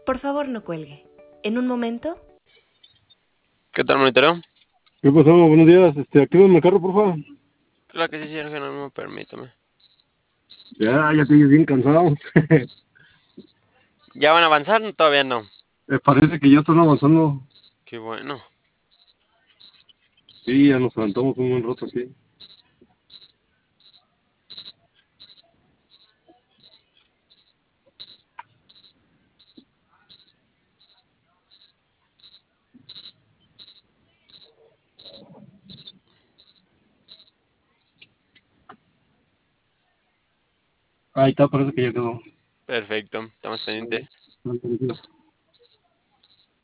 Por favor, no cuelgue. En un momento. ¿Qué tal, monitoreo? ¿Qué pasó? Buenos días. Actívame el carro, porfa. Claro que sí, señor Jerónimo, permítame. Ya te oyes bien cansado. ¿Ya van a avanzar? Todavía no. Me parece que ya están avanzando. Qué bueno. Sí, ya nos levantamos un buen rato aquí. Ahí está, parece que ya quedó. Perfecto, estamos pendientes. Tranquilo.